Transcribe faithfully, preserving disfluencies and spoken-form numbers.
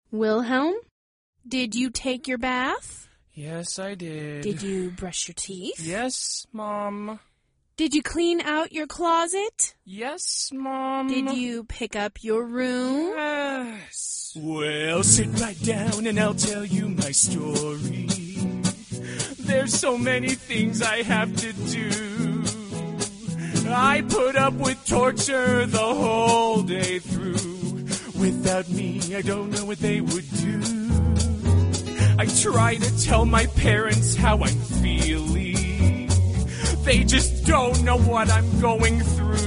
Wilhelm, did you take your bath? Yes, I did. Did you brush your teeth? Yes, Mom. Did you clean out your closet? Yes, Mom. Did you pick up your room? Yes. Well, sit right down and I'll tell you my story. There's so many things I have to do. I put up with torture the whole day through. Without me, I don't know what they would do. I try to tell my parents how I'm feeling. They just don't know what I'm going through.